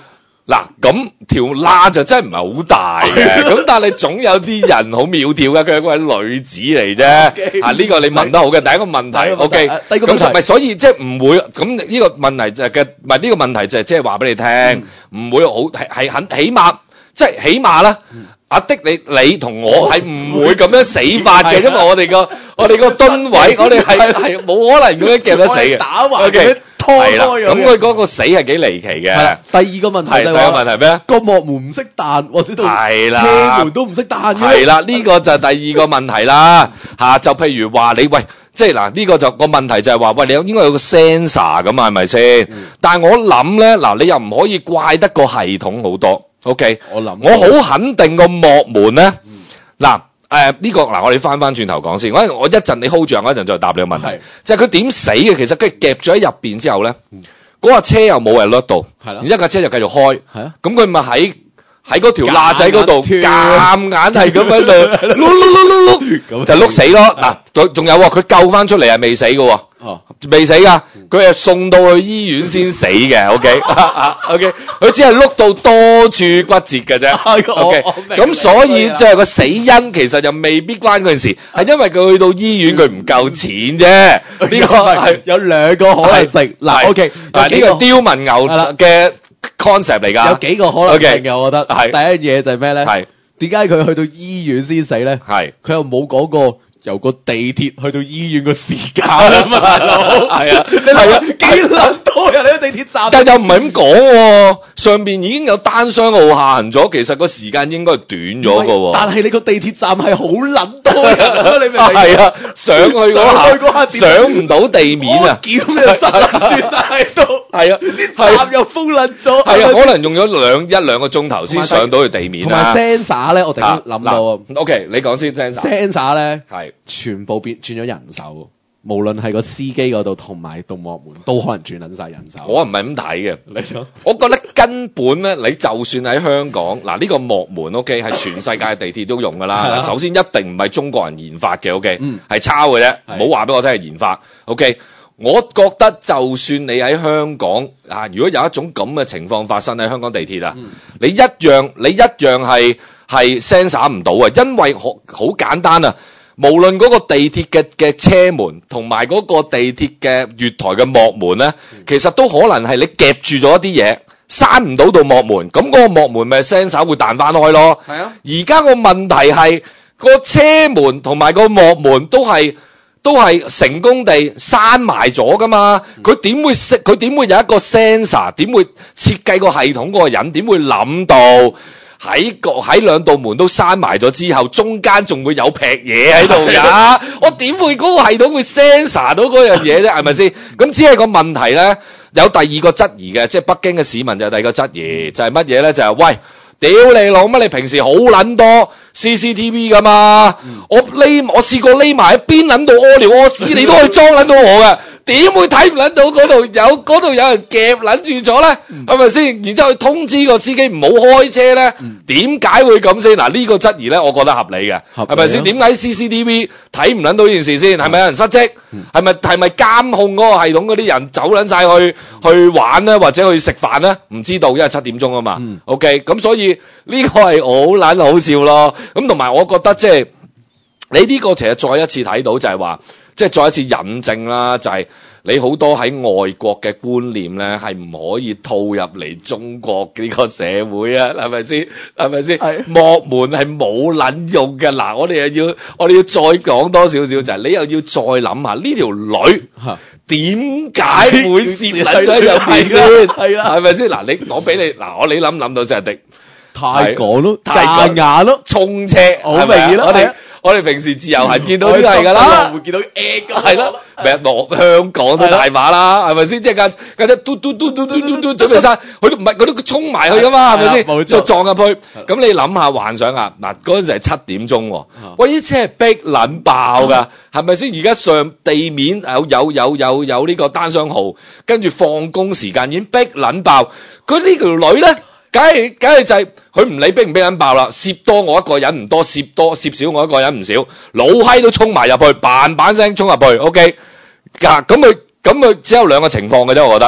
嗱，咁條罅就真係唔係好大嘅，咁但係總有啲人好苗條嘅，佢係一位女子嚟啫。啊，呢個你問得好嘅，第一個問題 ，OK。 第二個問題， 咁咪所以即係唔會咁呢個問題就係嘅，唔係呢個問題就係即係話俾你聽，唔會好係係很起碼即係起碼啦。阿的你你同我係唔會咁樣死法嘅，因為我哋個我哋個噸位，我哋係係冇可能咁樣夾得死嘅。 打橫 OK。 拖係啦， 開咁佢嗰個死係幾離奇嘅。 第二個問題就係第二個問題咩？ 個幕門唔識彈，或者到係啦車門都唔識彈嘅。 係啦，呢個就係第二個問題啦。嚇，就譬如話你喂，即係嗱呢個就個問題就係話喂，你應該有個 sensor 咁啊，係咪先？但係我諗咧，嗱你又唔可以怪得個系統好多。OK， 我諗我好肯定個幕門咧，嗱。誒呢個嗱，我哋翻翻轉頭講先。我我一陣你 hold 住，我一陣再答你個問題。就係佢點死嘅？其實佢夾咗喺入邊之後咧，嗰架車又冇人甩到， 係啦， 然之後架車就繼續開。係啊，咁佢咪喺喺嗰條罅仔嗰度夾硬係咁喺度碌碌碌碌碌，就碌死咯。嗱，仲有喎，佢救翻出嚟係未死嘅喎。哦，未死噶，佢係送到去醫院先死嘅。OK，OK，佢只係碌到多處骨折嘅啫。OK，咁所以即係個死因其實又未必關嗰件事，係因為佢去到醫院佢唔夠錢啫。呢個係有兩個可能性。嗱 ，OK， 嗱呢個刁民牛嘅 concept 嚟㗎。 有幾個可能性嘅，我覺得。係第一嘢就係咩咧？係點解佢去到醫院先死咧？係佢又冇講過。由個地鐵去到醫院個時間啊嘛，大佬係啊，係啊，幾撚多人喺地鐵站？ 但又唔係咁講喎，上邊已經有單雙號下行咗，其實個時間應該係短咗嘅喎。 但係你個地鐵站係好撚多人，你明唔明？ 係啊，上去嗰下上唔到地面啊， 檢就塞住晒喺度。係啊，啲站又封撚咗。 係啊，可能用咗兩一兩個鐘頭先上到去地面啊。 同埋 sensor 咧，我突然間諗到。 OK，你講先 sensor。 sensor 咧係。 全部變轉咗人手，無論係個司機嗰度同埋動幕門都可能轉撚晒人手。 我唔係咁睇嘅，我覺得根本咧，你就算喺香港嗱，呢個幕門 OK 係全世界地鐵都用噶啦。首先一定唔係中國人研發嘅 OK，係抄嘅啫，唔好話俾我聽係研發 OK。我覺得就算你喺香港啊，如果有一種咁嘅情況發生喺香港地鐵啊，你一樣你一樣係係 sensor 唔到啊，因為好好簡單啊。無論嗰個地鐵嘅嘅車門同埋嗰個地鐵嘅月台嘅幕門咧，其實都可能係你夾住咗一啲嘢，閂唔到道幕門，咁嗰個幕門咪 sensor 會彈翻開咯。係啊，而家個問題係個車門同埋個幕門都係都係成功地閂埋咗噶嘛，佢點會識？佢點會有一個 sensor？點會設計個系統嗰個人點會諗到？喺個喺兩道門都閂埋咗之後，中間仲會有劈嘢喺度㗎？我點會嗰個系統會 sensor 到嗰樣嘢啫？係咪先？咁只係個問題咧，有第二個質疑嘅，即係北京嘅市民就係第二個質疑，就係乜嘢咧？就係、是、喂，屌你老乜？你平時好撚多 C C T V 㗎嘛？嗯、我匿我試過匿埋喺邊撚到屙尿屙屎，你都可以裝撚到我嘅。點會睇唔撚到嗰度有嗰度有人夾撚住咗咧？係咪先？然之後去通知個司機唔好開車咧？點解、嗯、會咁先？嗱呢個質疑咧，我覺得合理嘅，係咪先？點解 C C T V 睇唔撚到呢件事先？係咪有人失職？係咪係咪監控嗰個系統嗰啲人走撚晒去去玩咧，或者去食飯咧？唔知道，因為七點鐘啊嘛。嗯、OK，咁所以呢個係好撚好笑咯。咁同埋我覺得即係你呢個其實再一次睇到就係話。即係再一次引證啦，就係、是、你好多喺外國嘅觀念咧，係唔可以套入嚟中國呢個社會啊，係咪先？係咪先？幕門係冇撚用嘅。嗱，我哋又要，我哋要再講多少少就係、是，你又要再諗下呢條女點解會攝撚咗喺入邊先？係啦，係咪先？嗱，你我俾你，嗱，我你諗諗到先係的， 太講咯， 太假牙咯， 衝車， 好明顯啦， 我哋。我哋平時自由行見到呢啲係㗎啦， 會見到 A 㗎， 係啦，咪落香港都大把啦，係咪先？即係架架隻嘟嘟嘟嘟嘟嘟嘟準備晒，佢都唔係佢都衝埋去㗎嘛，係咪先？就撞入去，咁你諗下幻想啊！嗱，嗰陣時係七點鐘喎，喂，啲車係逼撚爆㗎，係咪先？而家上地面有有有有有呢個單雙號，跟住放工時間已經逼撚爆，佢呢條女咧。梗係梗係就係佢唔理逼唔逼緊爆啦，攝多我一個人唔多，攝多攝少我一個人唔少，老閪都衝埋入去，嘭嘭聲衝入去 ，OK，嗱咁佢咁佢只有兩個情況嘅啫，我覺得，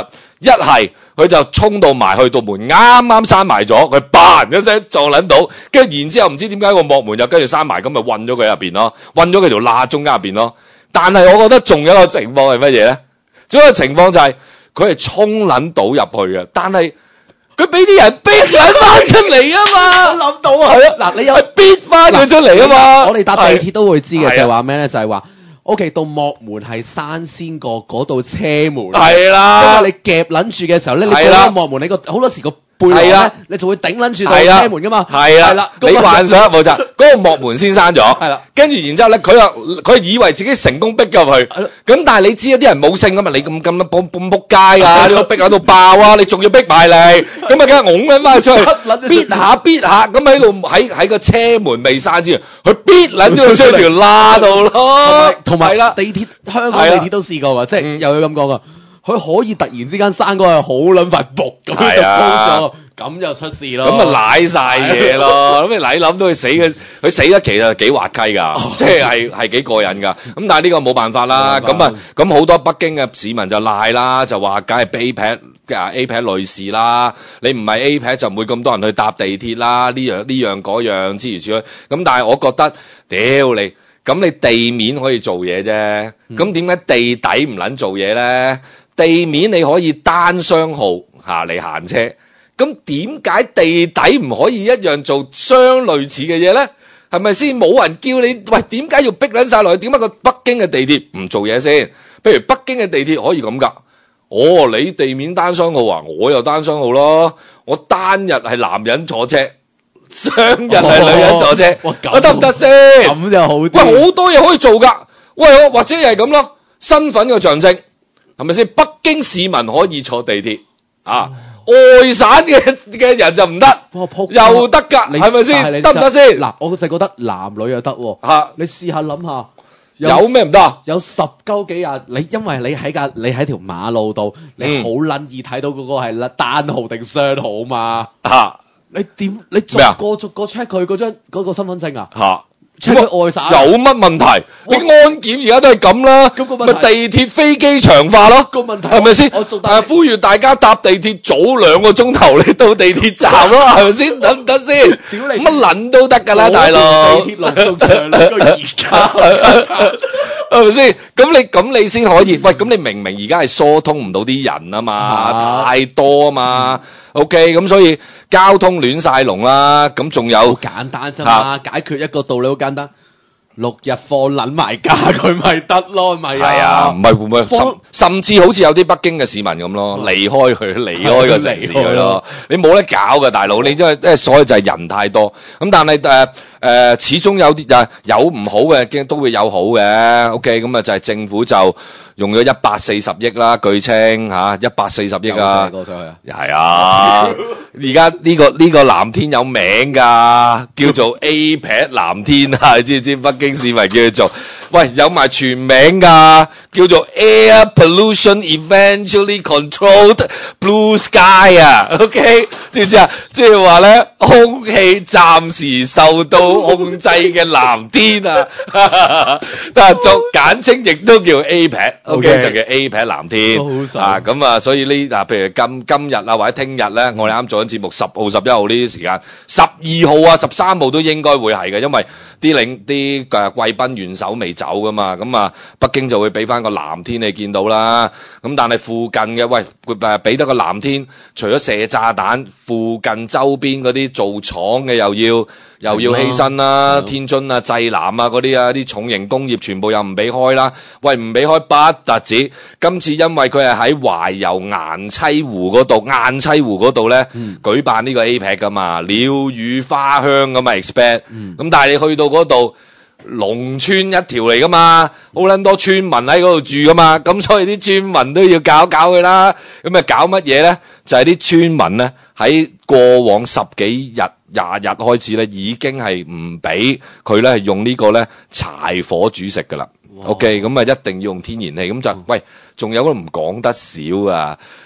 一係佢就衝到埋去到門啱啱閂埋咗，佢嘭一聲撞撚到，跟住然之後唔知點解個幕門又跟住閂埋，咁咪韞咗佢入邊咯，韞咗佢條罅中間入邊咯。但係我覺得仲有一個情況係乜嘢咧？仲有一個情況就係佢係衝撚到入去嘅，但係佢俾啲人逼撚翻出嚟啊嘛！ 諗到啊， 係啊， 嗱你有逼翻佢出嚟啊嘛！ 我哋搭地鐵都會知嘅， 係就係話咩咧？就係話 O.K. 到幕門係閂先過嗰道車門， 係啦， 因為你夾撚住嘅時候咧，你係啦過咗幕門，你個好多時個背囊係啦咧，你就會頂撚住道係啦車門噶嘛， 係啦， 係啦， 你幻想冇錯，嗰個幕門先閂咗， 係啦， 跟住然之後咧，佢又佢以為自己成功逼入去，咁但係你知有啲人冇性噶嘛，你咁咁咁咁仆街啊，你個逼喺度爆啊，你仲要逼埋嚟，咁啊梗係拱緊翻佢出去，逼下逼下，咁喺度喺喺個車門未閂之前，佢逼撚咗佢出條罅度咯， 同埋係啦， 地鐵香港地鐵都試過㗎，即係又要咁講㗎。佢可以突然之間閂嗰個好撚塊木咁樣就高咗，咁就出事咯。 咁啊舐晒嘢咯，咁你舐諗到佢死嘅，佢死得其實幾滑稽㗎，即係係係幾過癮㗎。咁但係呢個冇辦法啦。咁啊咁好多北京嘅市民就賴啦，就話梗係 A P E C 啊 A P E C 類似啦，你唔係 A P E C 就唔會咁多人去搭地鐵啦，呢樣呢樣嗰樣諸如此類。咁但係我覺得，屌你！咁你地面可以做嘢啫，咁點解地底唔撚做嘢咧？地面你可以單雙號下嚟行車，咁點解地底唔可以一樣做相類似嘅嘢咧？係咪先？冇人叫你，喂，點解要逼撚晒落去？點解個北京嘅地鐵唔做嘢先？譬如北京嘅地鐵可以咁㗎，哦，你地面單雙號啊，我又單雙號咯，我單日係男人坐車。雙人係女人坐車，我得唔得先？ 咁就好啲。 喂，好多嘢可以做㗎。喂，或者係咁咯，身份嘅象徵係咪先？北京市民可以坐地鐵啊，外省嘅嘅人就唔得，又得㗎，係咪先？得唔得先？ 嗱，我就覺得男女又得喎。 嚇， 你試下諗下。 有咩唔得啊？ 有十鳩幾廿，你因為你喺架你喺條馬路度，你好撚易睇到嗰個係單號定雙號嘛。嚇！你點？你逐個逐個 check 佢嗰張嗰個身份證啊？嚇！check 佢外省有乜問題？你安檢而家都係咁啦，咁個問題咪地鐵飛機場化咯。個問題係咪先？我做誒呼籲大家搭地鐵早兩個鐘頭你到地鐵站咯，係咪先？得唔得先？屌你！乜撚都得㗎啦，大佬。地鐵龍仲長撚過而家。係咪先？咁你咁你先可以，喂，咁你明明而家係疏通唔到啲人啊嘛，啊太多啊嘛 ，OK，咁所以交通亂晒龍啦，咁仲有好簡單啫嘛，啊、解決一個道理好簡單，六日貨撚埋價佢咪得咯，咪係啊，唔係會唔會甚甚至好似有啲北京嘅市民咁咯，離開佢，離開個城市佢咯，你冇得搞㗎，大佬，你因為因為所以就係人太多，咁但係誒。呃誒、呃、始終有啲啊有唔好嘅，驚都會有好嘅。OK，咁啊就係政府就用咗一百四十億啦，據稱嚇一百四十億啊， 過上去啊， 係啊！而家呢個呢、呢個藍天有名㗎，叫做 A P E C 藍天啊，你知唔知？北京市民叫佢做，喂有埋全名㗎，叫做 Air Pollution Eventually Controlled Blue Sky 啊 ，OK， 知唔知啊？即係話咧，空氣暫時受到控制嘅藍天啊，但係作簡稱亦都叫 A P E C，OK 就叫 A P E C 藍天啊，咁啊，所以呢嗱，譬如今今日啊或者聽日咧，我哋啱做緊節目，十號、十一號呢啲時間，十二號啊、十三號都應該會係嘅，因為啲領啲誒貴賓元首未走噶嘛，咁啊北京就會俾翻個藍天你見到啦，咁但係附近嘅喂誒俾得個藍天，除咗射炸彈，附近周邊嗰啲做廠嘅又要。又要犧牲啦，天津啊、濟南啊嗰啲啊，啲重型工業全部又唔俾開啦。喂，唔俾開不特止，今次因為佢係喺懷柔雁棲湖嗰度，雁棲湖嗰度咧舉辦呢個 A P E C 噶嘛，鳥語花香咁啊 expect。咁、嗯、但係你去到嗰度，農村一條嚟噶嘛，好撚多村民喺嗰度住噶嘛，咁所以啲村民都要搞搞佢啦。咁啊搞乜嘢咧？就係、是、啲村民咧喺過往十幾日。廿日開始咧，已經係唔俾佢咧係用呢個咧柴火煮食噶啦。OK，咁啊一定要用天然氣。咁就喂，仲有個唔講得少啊！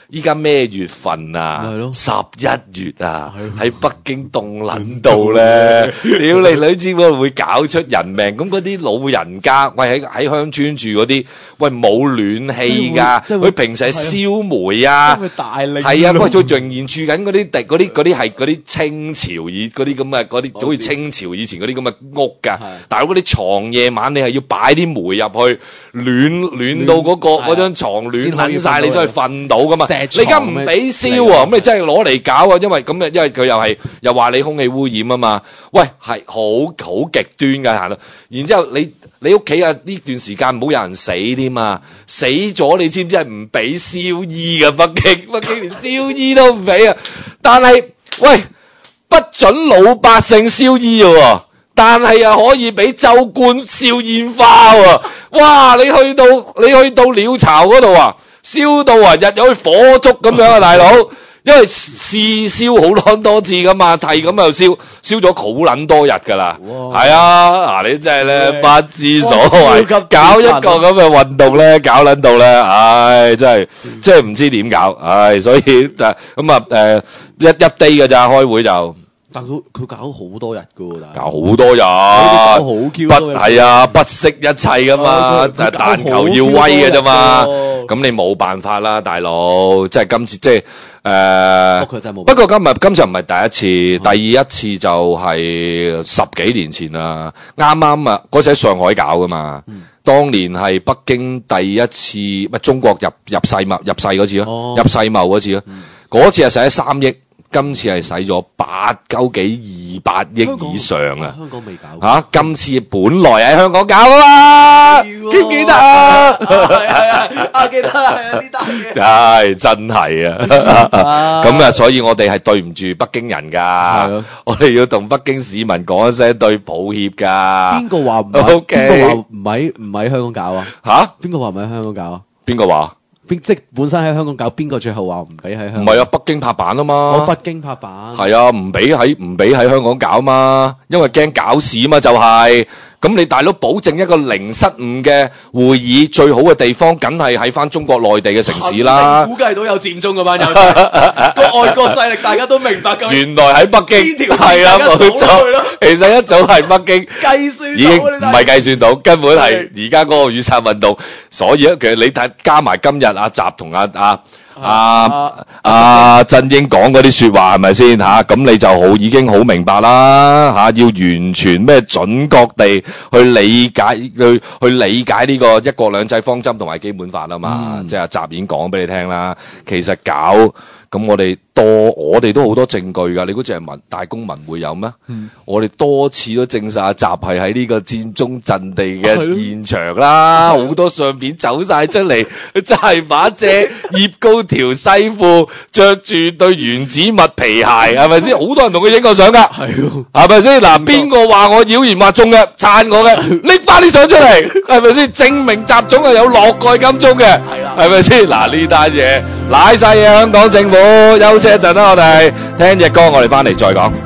依家咩月份啊？ 係咯十一月啊，喺北京凍撚到咧，屌你女知會會搞出人命？咁嗰啲老人家，喂喺喺鄉村住嗰啲，喂冇暖氣㗎，佢平時係燒煤啊， 大力係啊，喂佢仍然住緊嗰啲地嗰啲嗰啲係嗰啲清朝以嗰啲咁嘅嗰啲，好似清朝以前嗰啲咁嘅屋㗎。但係嗰啲床夜晚你係要擺啲煤入去，暖暖到嗰個嗰張床暖撚晒，你先去瞓到㗎嘛。你而家唔俾燒啊，咁你真係攞嚟搞啊，因為咁啊，因為佢又係又話你空氣污染啊嘛。喂，係好好極端㗎行到，然之後你你屋企啊呢段時間唔好有人死添嘛，死咗你知唔知係唔俾燒衣㗎？北京北京連燒衣都唔俾啊！但係喂，不准老百姓燒衣喎，但係又可以俾州官燒煙花喎！哇！你去到你去到鳥巢嗰度啊，燒到啊日有火燭咁樣啊，大佬！因為試燒好撚多次噶嘛，係咁又燒，燒咗好撚多日噶啦。係啊，嗱你真係咧不知所謂，搞一個咁嘅運動咧，搞撚到咧，唉，真係真係唔知點搞，唉，所以誒咁啊誒一一 day 㗎咋開會就。 但佢佢搞好多日噶喎， 搞好多日， 搞好 Q 不係啊，不惜一切噶嘛，就係但求要威嘅啫嘛。咁你冇辦法啦，大佬，即係今次即係誒。不過真係冇。不過今日今次唔係第一次，第二一次就係十幾年前啦。啱啱啊，嗰次喺上海搞噶嘛。當年係北京第一次，乜中國入入世貿入世嗰次咯，入世貿嗰次咯。嗰次係使咗三億。今次係使咗八九幾二百億以上啊！ 香港未搞嚇、啊，今次本來喺香港搞噶嘛，記唔記得啊？ 係係啊，記得係啊呢單嘢。 唉，真係啊！咁啊，所以我哋係對唔住北京人㗎，我哋要同北京市民講一聲對抱歉㗎。 邊個話唔係？邊個話唔喺唔喺香港搞啊？嚇？邊個話唔喺香港搞啊？ 邊個話？ 邊即本身喺香港搞，邊個最後話唔俾喺香港？ 唔係啊，北京拍板啊嘛。 我北京拍板。 係啊，唔俾喺唔俾喺香港搞嘛，因為驚搞事啊嘛，就係、是。咁你大佬保證一個零失誤嘅會議，最好嘅地方梗係喺翻中國內地嘅城市啦。 估計到有佔中嗰班友仔，個外國勢力大家都明白㗎。 原來喺北京，係啊冇錯。其實一早係北京計算到， 已經唔係計算到，根本係而家嗰個雨傘運動。所以咧，其實你睇加埋今日阿習同阿阿。阿阿振英講嗰啲說話係咪先吓？咁你就好已經好明白啦吓，要完全咩準確地去理解去去理解呢個一國兩制方針同埋基本法啊嘛，嗯、即係阿習已經講俾你聽啦。其實搞咁我哋多，我哋都好多證據㗎。你估淨係文大公文匯有咩？嗯、我哋多次都證實阿習係喺呢個佔中陣地嘅現場啦，好多相片走晒出嚟，真係把遮腋高條西褲，着住對原子襪皮鞋，係咪先？好多人同佢影過相㗎，係咪先？嗱，邊個話我妖言惑眾嘅，撐我嘅，拎翻啲相出嚟，係咪先？證明習總係有落蓋金鐘嘅，係咪先？嗱，呢單嘢賴晒嘢，香港政府休息一陣啦，我哋聽隻歌，我哋翻嚟再講。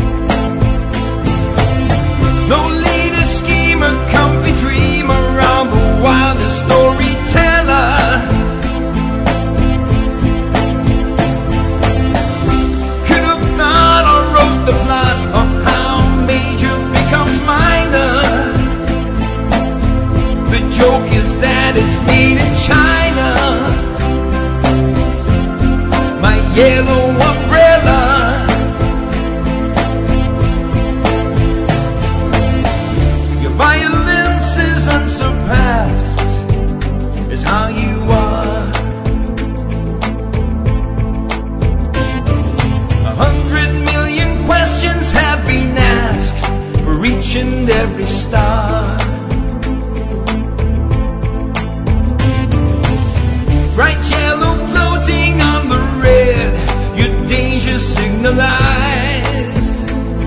No leader, schemer, comfy dreamer around the joke is that it's made in China. My yellow umbrella. Your violence is unsurpassed, is how you are. A hundred million questions have been asked for each and every star. Bright yellow floating on the red, your danger signalized.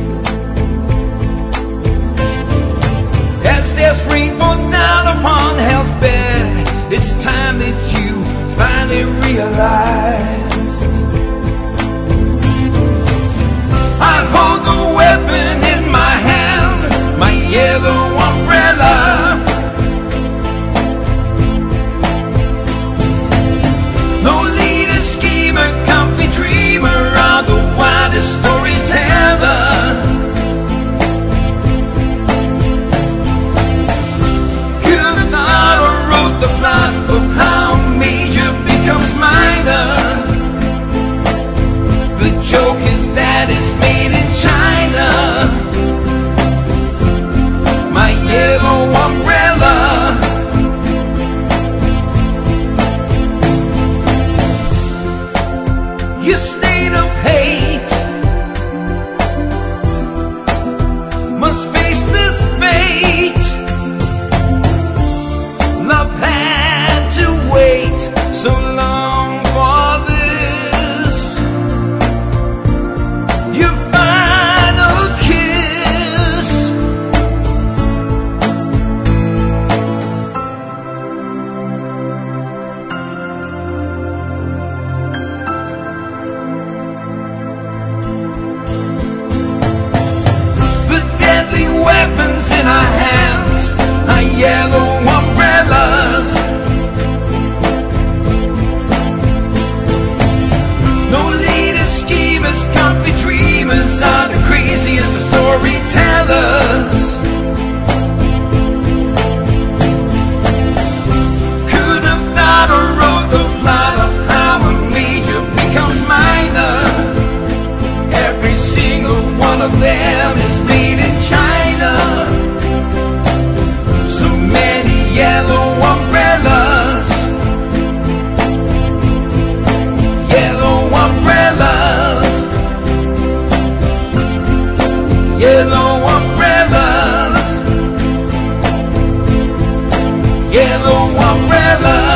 As death's rain falls down upon hell's bed, it's time that you finally realized. I hold the weapon in my hand, my yellow umbrella. No leader, schemer, comfy dreamer, or the widest storyteller. Could have thought or wrote the plot of how major becomes minor. The joke is that it's made in China. My yellow umbrella. Your state of hate must face this fate. Love had to wait so long for this. Your final kiss. The deadly weapons in our hands are yellow umbrellas. No leaders, schemers, comfy dreamers are the craziest of storytellers. Could have thought or wrote the plot of how a major becomes minor. Every single one of them is made in China. So many yellow umbrellas. Yellow umbrellas. Yellow umbrellas. Yellow umbrellas.